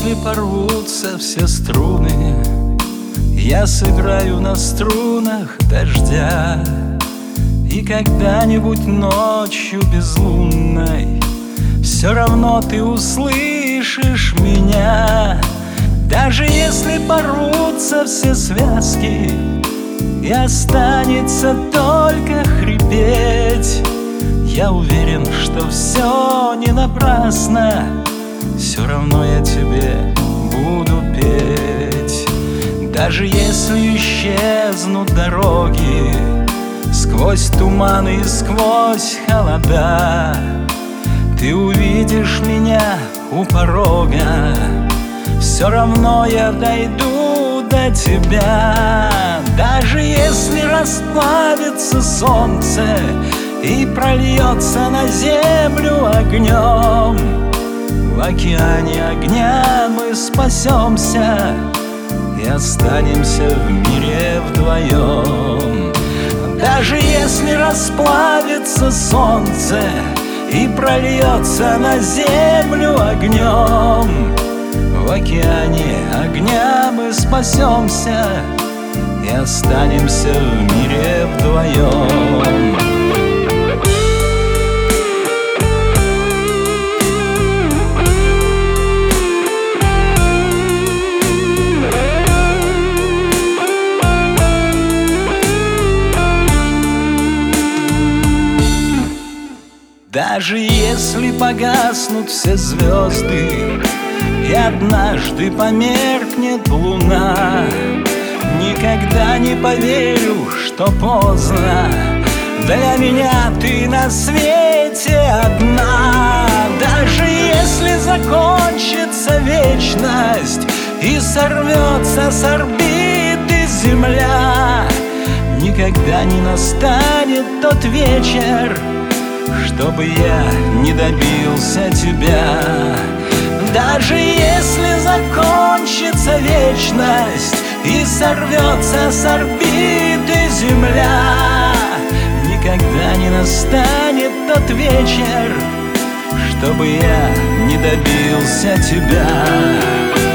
если порвутся все струны, я сыграю на струнах дождя. И когда-нибудь ночью безлунной все равно ты услышишь меня. Даже если порвутся все связки и останется только хрипеть, я уверен, что все не напрасно, все равно я тебе буду петь. Даже если исчезнут дороги сквозь туманы и сквозь холода, ты увидишь меня у порога, все равно я дойду до тебя. Даже если расплавится солнце и прольется на землю огнем, в океане огня мы спасемся и останемся в мире вдвоем. Даже если расплавится солнце и прольется на землю огнем, в океане огня мы спасемся и останемся в мире вдвоем. Даже если погаснут все звезды и однажды померкнет луна, никогда не поверю, что поздно. Для меня ты на свете одна. Даже если закончится вечность и сорвется с орбиты Земля, никогда не настанет тот вечер, чтобы я не добился тебя. Даже если закончится вечность и сорвется с орбиты Земля, никогда не настанет тот вечер, чтобы я не добился тебя.